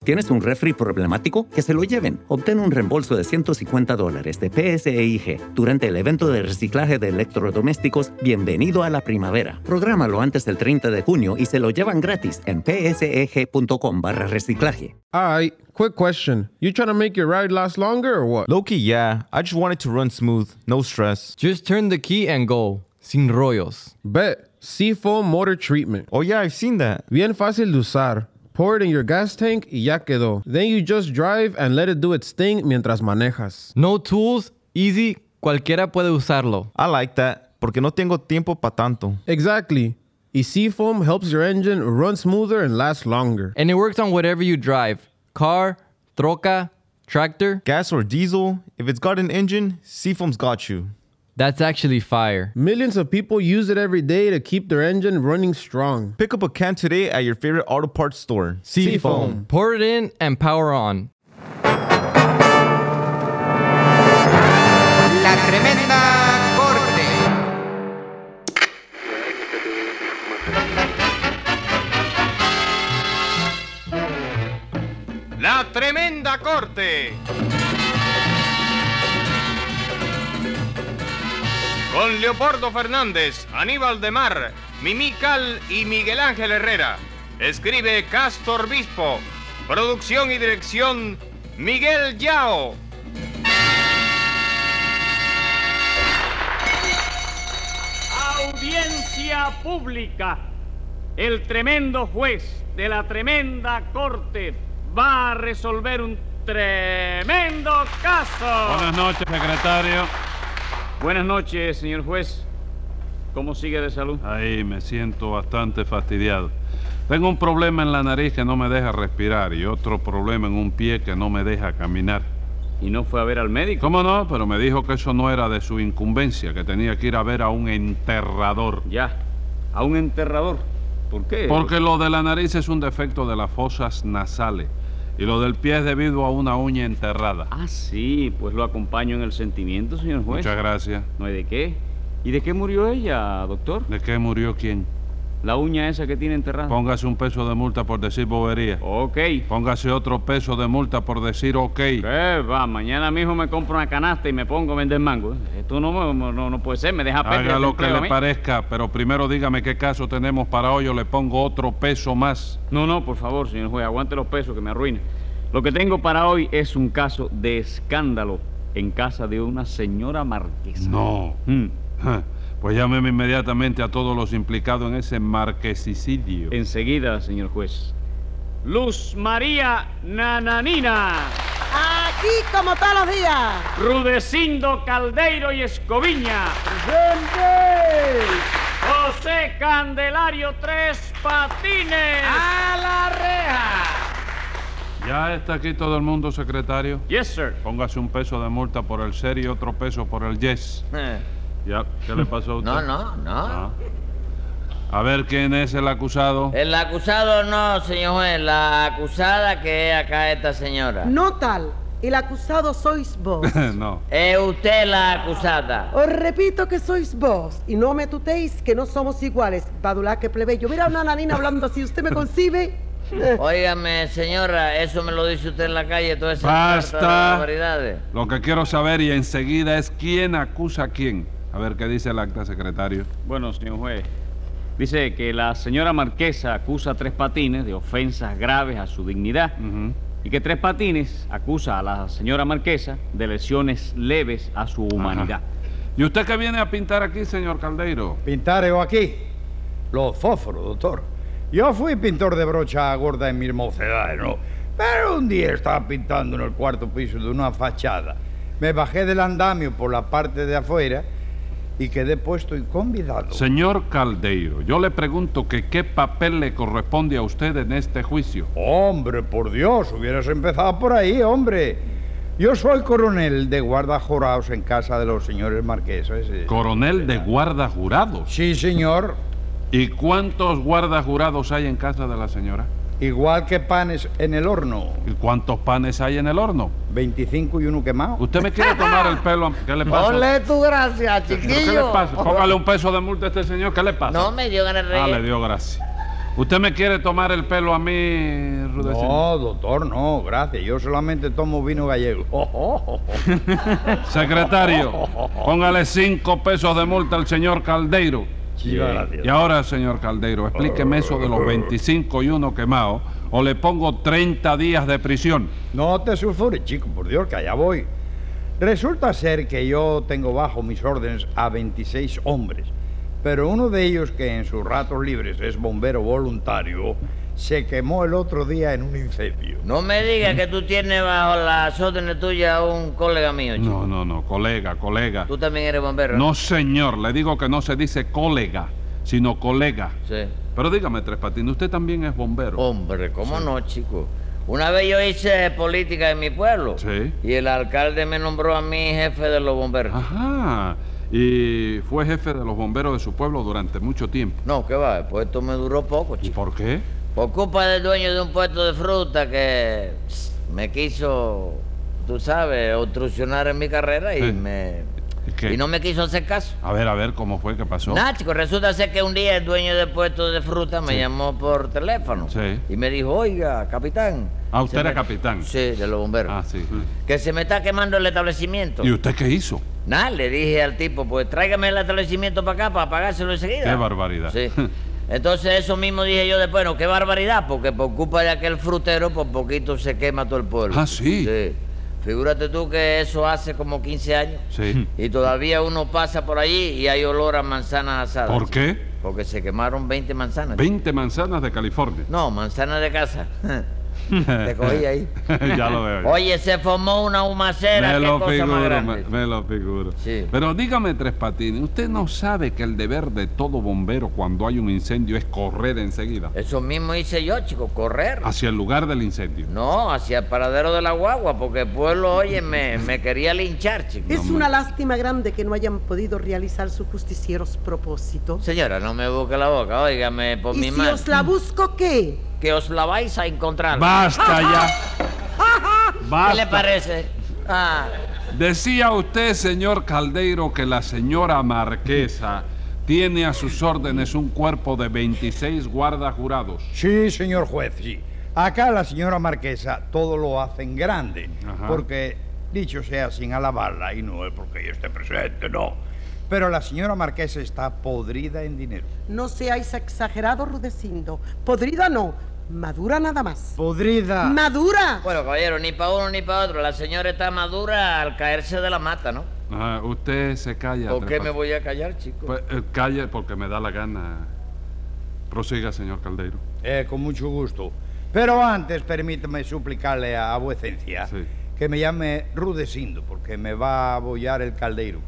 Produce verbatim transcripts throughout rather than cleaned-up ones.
¿Tienes un refri problemático? Que se lo lleven. Obtén un reembolso de ciento cincuenta dólares de P S E I G durante el evento de reciclaje de electrodomésticos Bienvenido a la Primavera. Prográmalo antes del treinta de junio y se lo llevan gratis en pseg.com barra reciclaje. Alright, quick question. You trying to make your ride last longer or what? Low-key, yeah. I just want it to run smooth. No stress. Just turn the key and go. Sin rollos. Bet. Seafoam Motor Treatment. Oh, yeah, I've seen that. Bien fácil de usar. Pour it in your gas tank y ya quedó. Then you just drive and let it do its thing mientras manejas. No tools, easy, cualquiera puede usarlo. I like that, porque no tengo tiempo pa' tanto. Exactly. Y Seafoam helps your engine run smoother and last longer. And it works on whatever you drive. Car, troca, tractor. Gas or diesel, if it's got an engine, Seafoam's got you. That's actually fire. Millions of people use it every day to keep their engine running strong. Pick up a can today at your favorite auto parts store. Seafoam. Pour it in and power on. La Tremenda Corte. La Tremenda Corte. Con Leopoldo Fernández, Aníbal de Mar, Mimí Cal y Miguel Ángel Herrera. Escribe Castor Bispo. Producción y dirección Miguel Yao. Audiencia pública. El tremendo juez de la tremenda corte va a resolver un tremendo caso. Buenas noches, secretario. Buenas noches, señor juez. ¿Cómo sigue de salud? Ahí me siento bastante fastidiado. Tengo un problema en la nariz que no me deja respirar y otro problema en un pie que no me deja caminar. ¿Y no fue a ver al médico? ¿Cómo no? Pero me dijo que eso no era de su incumbencia, que tenía que ir a ver a un enterrador. Ya, a un enterrador. ¿Por qué? Porque lo de la nariz es un defecto de las fosas nasales y lo del pie es debido a una uña enterrada. Ah, sí, pues lo acompaño en el sentimiento, señor juez. Muchas gracias. No hay de qué. ¿Y de qué murió ella, doctor? ¿De qué murió quién? La uña esa que tiene enterrada. Póngase un peso de multa por decir bobería. Ok. Póngase otro peso de multa por decir ok. ¿Qué va? Mañana mismo me compro una canasta y me pongo a vender mango. Esto no, no, no puede ser, me deja perder. Haga lo que le parezca, pero primero dígame qué caso tenemos para hoy o le pongo otro peso más. No, no, por favor, señor juez, aguante los pesos que me arruina. Lo que tengo para hoy es un caso de escándalo en casa de una señora marquesa. No. Hmm. Pues llámeme inmediatamente a todos los implicados en ese marquesicidio. Enseguida, señor juez. Luz María Nananina. Aquí como todos los días. Rudecindo Caldeiro y Escoviña. ¡Presente! José Candelario Tres Patines. ¡A la reja! ¿Ya está aquí todo el mundo, secretario? Yes, sir. Póngase un peso de multa por el ser y otro peso por el yes. Eh. Ya, ¿qué le pasó a usted? No, no, no. Ah. A ver, ¿quién es el acusado? El acusado no, señor juez. La acusada que es acá esta señora. No tal. El acusado sois vos. No. Es usted la acusada. Os repito que sois vos. Y no me tutéis que no somos iguales. Badulá que plebeyo. Mira a una nanina hablando así. ¿Usted me concibe? Óigame, señora, eso me lo dice usted en la calle, todas esas Basta. barbaridades. Lo que quiero saber y enseguida es quién acusa a quién. A ver, ¿qué dice el acta, secretario? Bueno, señor juez, dice que la señora marquesa acusa a Tres Patines de ofensas graves a su dignidad. Uh-huh. Y que Tres Patines acusa a la señora marquesa de lesiones leves a su humanidad. Ajá. ¿Y usted qué viene a pintar aquí, señor Caldeiro? ¿Pintar yo aquí? Los fósforos, doctor. Yo fui pintor de brocha gorda en mis mocedades, ¿no? Pero un día estaba pintando en el cuarto piso de una fachada. Me bajé del andamio por la parte de afuera y quedé puesto y convidado. Señor Caldeiro, yo le pregunto que qué papel le corresponde a usted en este juicio. Hombre, por Dios, hubieras empezado por ahí, hombre. Yo soy coronel de guarda jurados en casa de los señores marqueses. ¿Coronel de guarda jurados? Sí, señor. ¿Y cuántos guardas jurados hay en casa de la señora? Igual que panes en el horno. ¿Y cuántos panes hay en el horno? veinticinco y uno quemado. ¿Usted me quiere tomar el pelo? ¿Qué le pasa? Ponle tu gracia, chiquillo. ¿Qué le pasa? Póngale un peso de multa a este señor. ¿Qué le pasa? No me dio ganas de reír. Ah, le dio gracia. ¿Usted me quiere tomar el pelo a mí, Rudecindo? No, doctor, no, gracias. Yo solamente tomo vino gallego. Oh, oh, oh, oh. Secretario, póngale cinco pesos de multa al señor Caldeiro. Sí, gracias. Y ahora, señor Caldeiro, explíqueme eso de los veinticinco y uno quemados, o le pongo treinta días de prisión. No te sulfures, chico, por Dios, que allá voy. Resulta ser que yo tengo bajo mis órdenes a veintiséis hombres, pero uno de ellos, que en sus ratos libres es bombero voluntario, se quemó el otro día en un incendio. No me digas que tú tienes bajo las órdenes tuyas a un colega mío, chico. No, no, no, colega, colega. ¿Tú también eres bombero? No, señor, le digo que no se dice colega, sino colega. Sí. Pero dígame, Tres Patines, ¿usted también es bombero? Hombre, ¿cómo Sí. no, chico? Una vez yo hice política en mi pueblo. Sí. Y el alcalde me nombró a mí jefe de los bomberos. Ajá. Y fue jefe de los bomberos de su pueblo durante mucho tiempo. No, ¿qué va? El puesto me duró poco, ¿Y chico. por qué? Por culpa del dueño de un puesto de fruta que pss, me quiso, tú sabes, obstruccionar en mi carrera y Sí. me... ¿Qué? Y no me quiso hacer caso. A ver, a ver, ¿cómo fue? ¿Qué pasó? Nada, chico, resulta ser que un día el dueño del puesto de fruta me Sí. llamó por teléfono. Sí. Y me dijo, oiga, capitán. Ah, usted se era me- capitán. Sí, de los bomberos. Ah, sí. Que se me está quemando el establecimiento. ¿Y usted qué hizo? Nada, le dije al tipo, pues tráigame el establecimiento para acá para pagárselo enseguida. Qué barbaridad. Sí. Entonces eso mismo dije yo después, no, qué barbaridad, porque por culpa de aquel frutero, por poquito se quema todo el pueblo. Ah, ¿sí? Sí. Figúrate tú que eso hace como quince años. Sí. Y todavía uno pasa por allí y hay olor a manzanas asadas. ¿Por qué? Porque se quemaron veinte manzanas. veinte manzanas de California. No, manzanas de casa. Te cogí ahí. Ya lo veo. Oye, se formó una humacera, Me qué lo cosa más figuro, grande. me, me lo figuro. Sí. Pero dígame, Tres Patines, ¿usted no sabe que el deber de todo bombero cuando hay un incendio es correr enseguida Eso mismo hice yo, chico, correr. hacia el lugar del incendio? No, hacia el paradero de la guagua, porque el pueblo, oye, me, me quería linchar, chico. Es una lástima grande que no hayan podido realizar sus justicieros propósitos. Señora, no me busque la boca, óigame, por ¿Y mi si mano. os la busco qué? Que os la vais a encontrar. ¡Basta ya! ¡Basta! ¿Qué le parece? Ah, Decía usted, señor Caldeiro, que la señora marquesa tiene a sus órdenes un cuerpo de veintiséis guardas jurados. Sí, señor juez, sí. Acá la señora marquesa todo lo hace en grande, Ajá. porque, dicho sea sin alabarla, y no es porque ella esté presente, no. Pero la señora marquesa está podrida en dinero. No seáis exagerados, Rudecindo. Podrida no, madura nada más. ¡Podrida! ¡Madura! bueno, caballero, ni para uno ni para otro. La señora está madura al caerse de la mata, ¿no? Ah, usted se calla. ¿Por Tres qué me Patines. voy a callar, chico? Pues, eh, calle porque me da la gana. Prosiga, señor Caldeiro. Eh, con mucho gusto. Pero antes, permítame suplicarle a, a vuecencia Sí. que me llame Rudecindo, porque me va a abollar el caldeiro.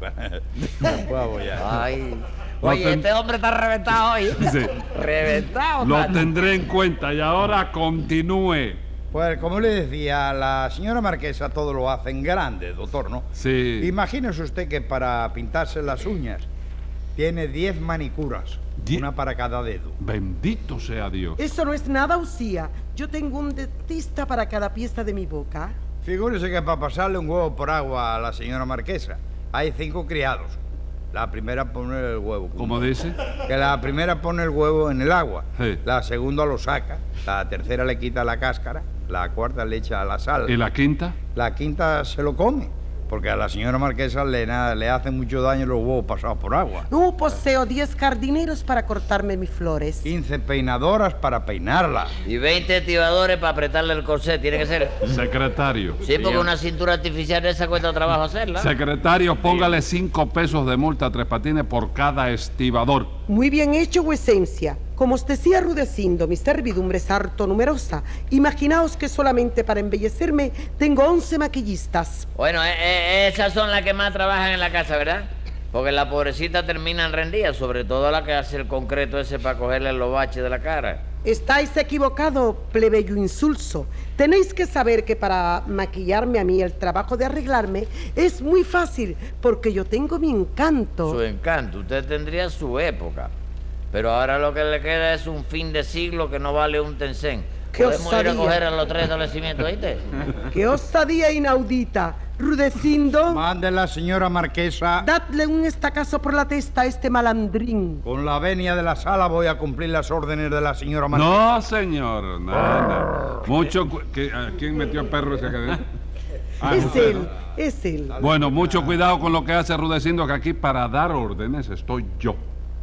Me va a abollar. Ay. Lo Oye, ten- este hombre está reventado hoy. Sí. Reventado. Lo está. tendré en cuenta y ahora continúe. Pues, como le decía, la señora marquesa todo lo hace en grande, doctor, ¿no? Sí. Imagínese usted que para pintarse las uñas tiene diez manicuras, Die- una para cada dedo. Bendito sea Dios. Eso no es nada, Usía. Yo tengo un dentista para cada pieza de mi boca. Figúrese que para pasarle un huevo por agua a la señora marquesa hay cinco criados. La primera pone el huevo. ¿Cómo dice? Que la primera pone el huevo en el agua, Sí. la segunda lo saca, la tercera le quita la cáscara, la cuarta le echa la sal, ¿Y la quinta? la quinta se lo come, porque a la señora marquesa le, na- le hacen mucho daño los huevos pasados por agua. No poseo diez jardineros para cortarme mis flores. quince peinadoras para peinarla. Y veinte tibadores para apretarle el corsé, tiene que ser. Secretario. Sí, porque una cintura artificial de esa cuesta trabajo hacerla. Secretario, póngale cinco pesos de multa a Tres Patines por cada estibador. Muy bien hecho, vuecencia. Como os decía Rudecindo, mi servidumbre es harto numerosa. Imaginaos que solamente para embellecerme tengo once maquillistas. Bueno, eh, eh, esas son las que más trabajan en la casa, ¿verdad? Porque las pobrecitas terminan rendidas, sobre todo la que hace el concreto ese para cogerle los baches de la cara. Estáis equivocado, plebeyo insulso. Tenéis que saber que para maquillarme a mí el trabajo de arreglarme es muy fácil, porque yo tengo mi encanto. Su encanto, usted tendría su época. Pero ahora lo que le queda es un fin de siglo que no vale un tencén. ¡Qué Podemos ir a osadía! coger a los tres establecimientos, ¿oíste? ¡Qué osadía inaudita! Rudecindo, Mande la señora marquesa. dadle un estacazo por la testa a este malandrín. Con la venia de la sala voy a cumplir las órdenes de la señora marquesa. No, señor, nada. Mucho... cu- que- ¿a ¿Quién metió el perro ese que... Ah, Es usted, él, ¿no? es él. Bueno, mucho cuidado con lo que hace Rudecindo, que aquí para dar órdenes estoy yo.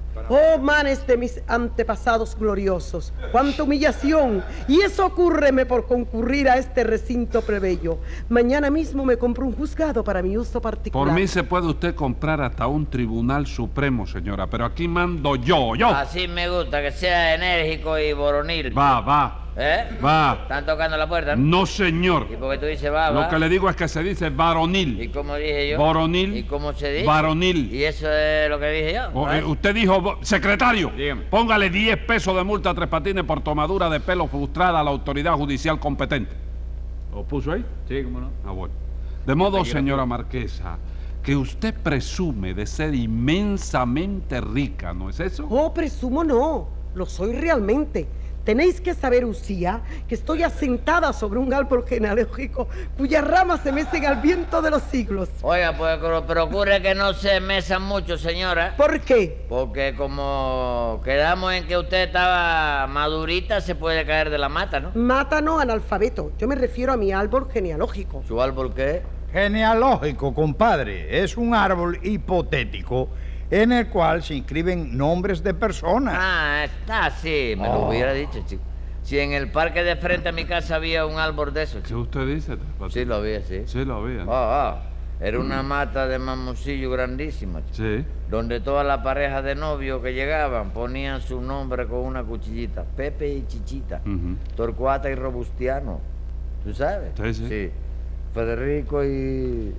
Oh, manes de mis antepasados gloriosos, cuánta humillación. Y eso ocurreme por concurrir a este recinto plebeyo. Mañana mismo me compro un juzgado para mi uso particular. Por mí se puede usted comprar hasta un tribunal supremo, señora, pero aquí mando yo, yo. Así me gusta, que sea enérgico y boronil. Va, va, ¿Eh? va. ¿Están tocando la puerta? No, señor. ¿Y por qué tú dices va, va? Lo que le digo es que se dice ¿Y varonil. cómo dije yo? Boronil. ¿Y cómo se dice? Varonil. ¿Y eso es lo que dije yo? O, ¿Eh? eh, usted dijo, bo- secretario, Dígame. póngale diez pesos de multa a Tres Patines por tomadura de pelo frustrada a la autoridad judicial competente. ¿Lo puso ahí? Sí, cómo no. Ah, bueno. De modo, señora Marquesa, que usted presume de ser inmensamente rica, ¿no es eso? Oh, presumo no, lo soy realmente. Tenéis que saber, Usía, que estoy asentada sobre un árbol genealógico cuyas ramas se mecen al viento de los siglos. Oiga, pues pero procure que no se mesan mucho, señora. ¿Por qué? Porque como quedamos en que usted estaba madurita, se puede caer de la mata, ¿no? Mata no, analfabeto. Yo me refiero a mi árbol genealógico. ¿Su árbol qué? Genealógico, compadre. Es un árbol hipotético en el cual se inscriben nombres de personas. Ah, está, sí, me lo Oh. hubiera dicho, chico. Si en el parque de frente a mi casa había un árbol de esos, ¿Qué chico. usted dice, Tres Patines? Sí, lo había, sí. Sí, lo había. ¿no? Ah, ah. Era una mata de mamoncillo grandísima, chico. Sí. Donde todas las parejas de novios que llegaban ponían su nombre con una cuchillita. Pepe y Chichita. Ujú. Torcuata y Robustiano. ¿Tú sabes? Sí, sí. Federico y...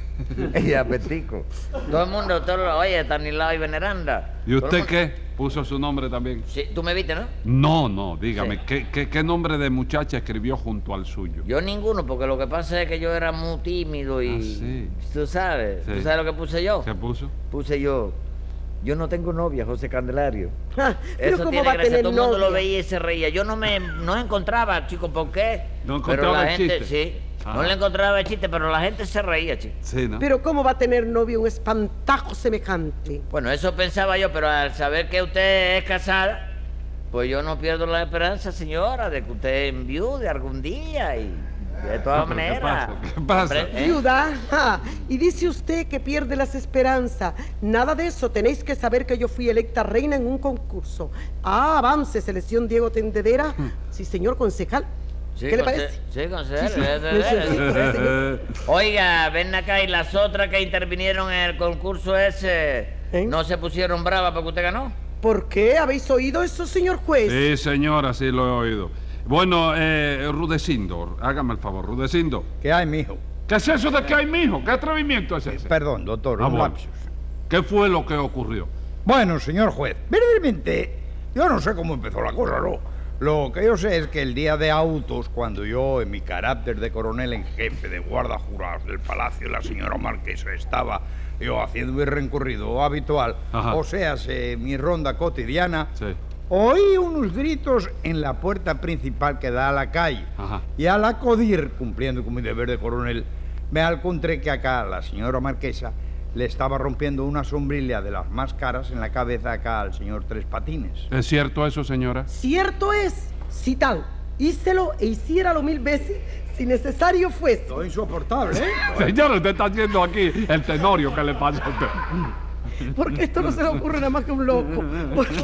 y Apetico. Todo el mundo, todo lo... Oye, Estanislao y Veneranda. ¿Y Todo el usted mundo- qué? ¿Puso su nombre también? Sí, tú me viste, ¿no? No, no, dígame, Sí. ¿qué, qué, qué nombre de muchacha escribió junto al suyo? Yo ninguno, porque lo que pasa es que yo era muy tímido y... Ah, sí. ¿Tú sabes? Sí. ¿Tú sabes lo que puse yo? ¿Qué puso? Puse yo... Yo no tengo novia, José Candelario. Ah, pero Eso ¿cómo tiene va a gracia, tener todo el mundo lo novia? veía y se reía. Yo no me no encontraba, chico, ¿por qué? No Pero encontraba la el gente, chiste. sí. Ah. No le encontraba el chiste, pero la gente se reía, chico. Sí, ¿no? Pero ¿cómo va a tener novio un espantajo semejante? Bueno, eso pensaba yo, pero al saber que usted es casada, pues yo no pierdo la esperanza, señora, de que usted enviude algún día y de todas Ah, pero ¿qué maneras. pasa? ¿Qué pasa? Hombre, ¿eh? Viuda, ja, y dice usted que pierde las esperanzas. Nada de eso, tenéis que saber que yo fui electa reina en un concurso. Ah, avance, selección Diego Tendedera. Sí, señor concejal. Sí, ¿Qué le conse- parece? Sí, concejal. Sí, sí. eh, eh, Sí, sí, eh. sí. señor. Oiga, ven acá y las otras que intervinieron en el concurso ese, ¿Eh? ¿no se pusieron bravas porque usted ganó? ¿Por qué? ¿Habéis oído eso, señor juez? Sí, señora, sí lo he oído. Bueno, eh, Rudecindo, hágame el favor, Rudecindo. ¿Qué hay, mijo? ¿Qué es eso de que hay, mijo? ¿Qué atrevimiento es ese? Perdón, doctor, Ah, un bueno. lapsus. ¿Qué fue lo que ocurrió? Bueno, señor juez, verdaderamente, yo no sé cómo empezó la cosa, ¿no? Lo que yo sé es que el día de autos, cuando yo, en mi carácter de coronel en jefe de guarda jurados del palacio de la señora marquesa, estaba yo haciendo mi recorrido habitual, Ajá. o sea, se- mi ronda cotidiana, Sí. oí unos gritos en la puerta principal que da a la calle. Ajá. Y al acudir, cumpliendo con mi deber de coronel, me encontré que acá la señora marquesa le estaba rompiendo una sombrilla de las más caras en la cabeza acá al señor Tres Patines. ¿Es cierto eso, señora? Cierto es, si tal, hícelo e hiciéralo mil veces si necesario fuese. Esto es insoportable, ¿eh? Señora, usted está haciendo aquí el tenorio que le pasa a usted. Porque esto no se le ocurre nada más que a un loco. Porque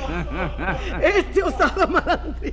este osado malandrín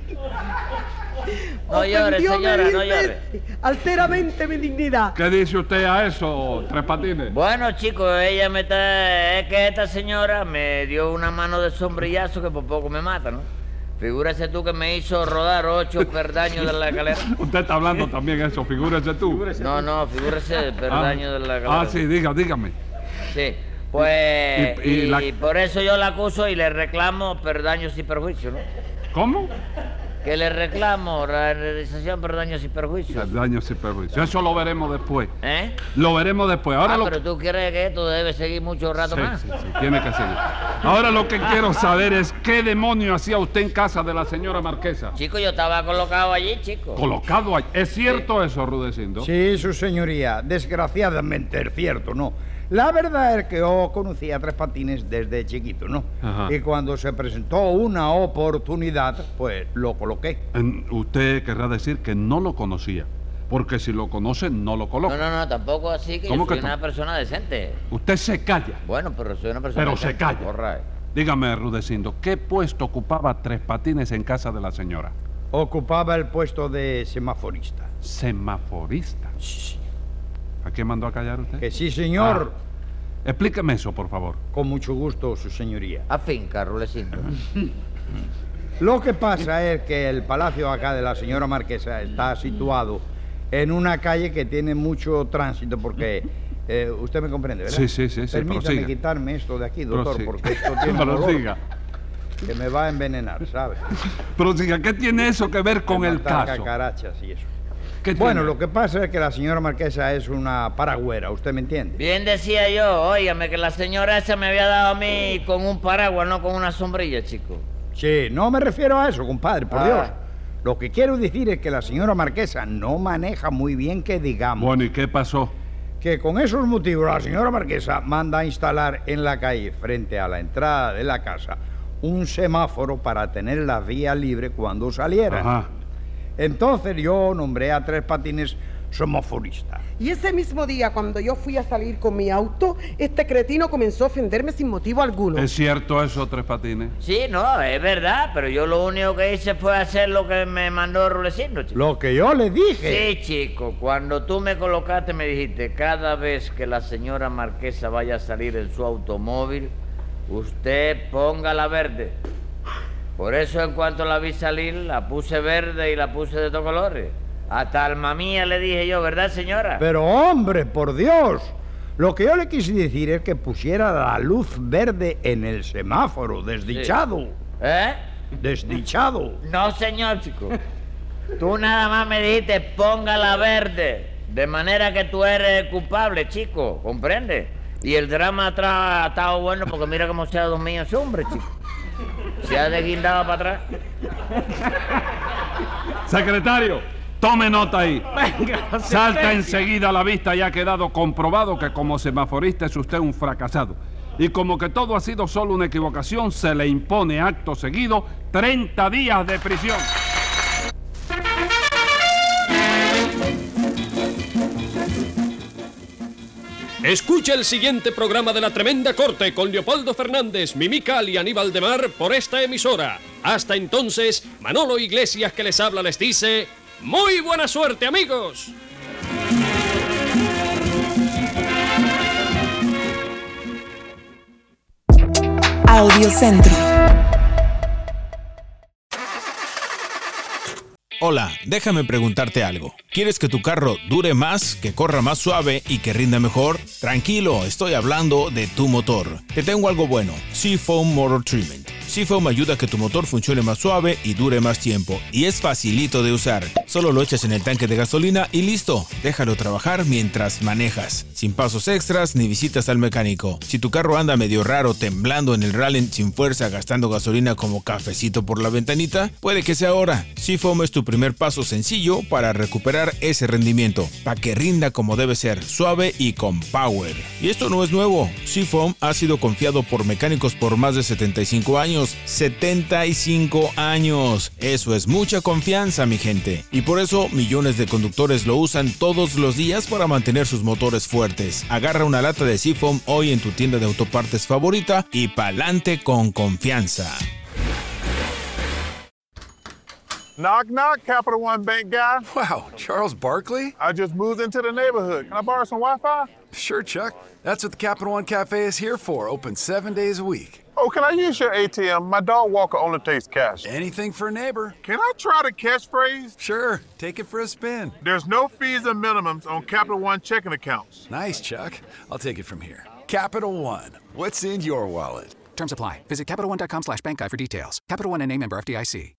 No llore, ofendió señora, no vilmente, alteramente mi dignidad. ¿Qué dice usted a eso, Tres Patines? Bueno, chicos, ella me está... Es que esta señora me dio una mano de sombrillazo que por poco me mata, ¿no? Figúrese tú que me hizo rodar ocho perdaños de la escalera. Usted está hablando también eso, figúrese tú. No, no, figúrese el perdaño de la escalera. Ah, sí, diga, dígame. Sí, pues... Y- y Y, la- por eso yo la acuso y le reclamo perdaños y perjuicios, ¿no? ¿Cómo? que le reclamo la realización por daños y perjuicios. Daños y perjuicios. Eso lo veremos después. ¿Eh? Lo veremos después. Ahora ah, lo... pero tú crees que esto debe seguir mucho rato sí, más. Sí, sí, tiene que seguir. Ahora lo que quiero saber es qué demonio hacía usted en casa de la señora Marquesa. Chico, yo estaba colocado allí, chico. ¿Colocado allí? ¿Es cierto sí. eso, Rudecindo? Sí, su señoría. Desgraciadamente es cierto, ¿no? La verdad es que yo conocía a Tres Patines desde chiquito, ¿no? Ajá. Y cuando se presentó una oportunidad, pues lo coloqué. En, usted querrá decir que no lo conocía, porque si lo conoce, no lo coloca. No, no, no, tampoco así, que yo soy una persona decente. Usted se calla. Bueno, pero soy una persona Pero decente. se calla. Porra. Dígame, Rudecindo, ¿qué puesto ocupaba Tres Patines en casa de la señora? Ocupaba el puesto de semaforista. ¿Semaforista? Sí. ¿A qué mandó a callar usted? Que sí, señor. Ah. Explíqueme eso, por favor. Con mucho gusto, su señoría. Afinca, Rudecindo. Lo que pasa es que el palacio acá de la señora Marquesa está situado en una calle que tiene mucho tránsito porque... Eh, usted me comprende, ¿verdad? Sí, sí, sí. sí Permítame prosiga. quitarme esto de aquí, doctor, Prosiga. porque esto tiene un olor Prosiga. que me va a envenenar, ¿sabe? Prosiga, ¿qué tiene eso que ver con Me el matan caso? Cacarachas y eso. ¿Qué Bueno, tiene? lo que pasa es que la señora Marquesa es una paragüera, ¿usted me entiende? Bien decía yo, óigame, que la señora esa me había dado a mí con un paraguas, no con una sombrilla, chico. Sí, no me refiero a eso, compadre, por Ah. Dios. Lo que quiero decir es que la señora Marquesa no maneja muy bien que digamos. Bueno, ¿y qué pasó? Que con esos motivos la señora Marquesa manda a instalar en la calle, frente a la entrada de la casa, un semáforo para tener la vía libre cuando saliera. Ajá. Entonces yo nombré a Tres Patines semaforista. Y ese mismo día, cuando yo fui a salir con mi auto, este cretino comenzó a ofenderme sin motivo alguno. ¿Es cierto eso, Tres Patines? Sí, no, es verdad, pero yo lo único que hice fue hacer lo que me mandó Rudecindo, chico. Lo que yo le dije. Sí, chico, cuando tú me colocaste me dijiste, cada vez que la señora Marquesa vaya a salir en su automóvil, usted póngala verde. Por eso en cuanto la vi salir, la puse verde y la puse de todos colores. Hasta alma mía le dije yo, ¿verdad, señora? Pero hombre, por Dios. Lo que yo le quise decir es que pusiera la luz verde en el semáforo, desdichado. Sí. ¿Eh? Desdichado. No, señor, chico. Tú nada más me dijiste, póngala verde. De manera que tú eres culpable, chico. ¿Comprende? Y el drama atrás ha estado bueno porque mira cómo se ha dormido ese hombre, chico. Se ha desguindado para atrás. Secretario, tome nota ahí. Venga, Salta enseguida a la vista y ha quedado comprobado que como semaforista es usted un fracasado. Y como que todo ha sido solo una equivocación, se le impone acto seguido treinta días de prisión. Escucha el siguiente programa de La Tremenda Corte con Leopoldo Fernández, Mimical y Aníbal de Mar por esta emisora. Hasta entonces, Manolo Iglesias que les habla les dice... ¡Muy buena suerte, amigos! Audiocentro. Hola, déjame preguntarte algo. ¿Quieres que tu carro dure más, que corra más suave y que rinda mejor? Tranquilo, estoy hablando de tu motor. Te tengo algo bueno, Seafoam Motor Treatment. Seafoam ayuda a que tu motor funcione más suave y dure más tiempo. Y es facilito de usar. Solo lo echas en el tanque de gasolina y listo. Déjalo trabajar mientras manejas. Sin pasos extras ni visitas al mecánico. Si tu carro anda medio raro, temblando en el rally sin fuerza, gastando gasolina como cafecito por la ventanita, puede que sea ahora. Seafoam es tu primer paso sencillo para recuperar ese rendimiento. Para que rinda como debe ser, suave y con power. Y esto no es nuevo. Seafoam ha sido confiado por mecánicos por más de setenta y cinco años. setenta y cinco años. Eso es mucha confianza, mi gente. Y por eso millones de conductores lo usan todos los días para mantener sus motores fuertes. Agarra una lata de Seafoam hoy en tu tienda de autopartes favorita y pa'lante con confianza. Knock, knock, Capital One Bank guy. Wow, Charles Barkley? I just moved into the neighborhood. Can I borrow some Wi-Fi? Sure, Chuck. That's what the Capital One Cafe is here for, open seven days a week. Oh, can I use your A T M? My dog Walker only takes cash. Anything for a neighbor. Can I try the catchphrase? Sure, take it for a spin. There's no fees and minimums on Capital One checking accounts. Nice, Chuck. I'll take it from here. Capital One, what's in your wallet? Terms apply. Visit CapitalOne.com slash bank guide for details. Capital One N A member F D I C.